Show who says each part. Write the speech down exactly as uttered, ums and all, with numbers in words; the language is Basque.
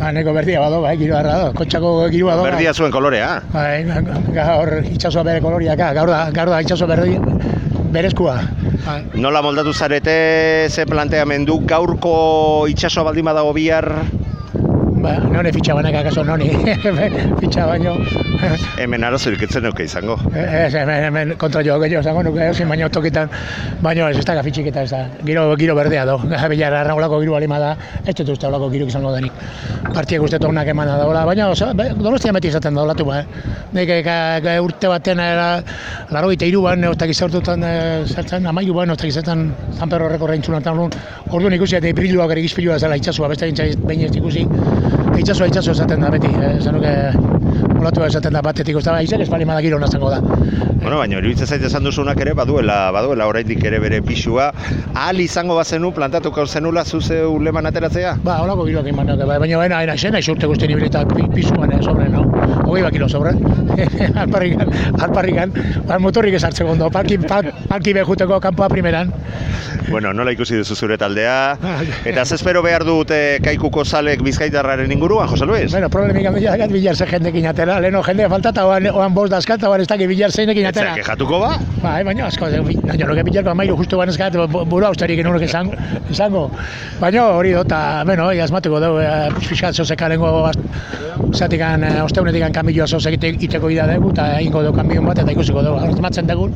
Speaker 1: Ba, neko berdia bado, bai, giro harra do, kotxako giro bado.
Speaker 2: Berdia zuen kolorea.
Speaker 1: Bai, gaur itxasoa bere koloriaka, gaur da, gaur da itxaso berdi, berezkoa. Bai.
Speaker 2: Nola moldatu zarete, ze planteamendu, gaurko itxasoa baldin badago bihar?
Speaker 1: Ba, none fitxa banak akaso noni, fitxa baino.
Speaker 2: Hemen arazorik etzen nuke izango.
Speaker 1: Ez, hemen, hemen kontra jo gehiago zango nuke, ezin baino tokitan, baino ez, ez da fitxik eta ez da, giro, giro berdea do. Bilar arraulako giro balima da, ez dut uste olako giruk izango denik. Partiek uste tonak eman da dagoela, baina Donostia beti izaten da olatu ba, eh? Nik urte baten, laro gita iruan, oztak izartutan zertzen, amailu ban, oztak izartzen San Pedro horreko reintzunatan lun, orduan ikusi eta ipriluak ere gizpilua zela itxasua, beste behin ez ikusi, itxasua itxasua esaten da beti, zanuke olatu esaten da batetik, uste da, izan ez balima da giro nazango da.
Speaker 2: Bueno, baina iruditzen zait esan duzunak ere baduela, baduela oraindik ere bere pisua. Ahal izango bazenu, plantatuko zenula zuze uleman ateratzea?
Speaker 1: Ba, holako giroak iman, baina baina baina zen, aiz urte guztien ibilita pisuan sobre, no? Hogei bakilo sobre, alparrikan, alparrikan, motorrik esartzeko ondo, parki, parki behuteko kanpoa primeran.
Speaker 2: Bueno, nola ikusi duzu zure taldea, eta zespero behar dute kaikuko zalek bizkaitarraren inguruan, Jose Luis?
Speaker 1: Bueno, problemik handia dakat bilar ze jendekin atera, leheno jende faltata, oan, oan bost dazkat, oan ez dakit bilar zeinekin atera.
Speaker 2: Etzak ejatuko ba?
Speaker 1: Ba, baina asko, jo nuke bilarko amairu justu banezkat, buru austarik enurek izango. Baina hori dota, bueno, asmatuko dugu, fiskat zozekalengo zatikan, osteunetik kanbioa zozek iteko ida dugu, eta ingo dugu kanbion bat, eta ikusiko dugu, asmatzen dugu,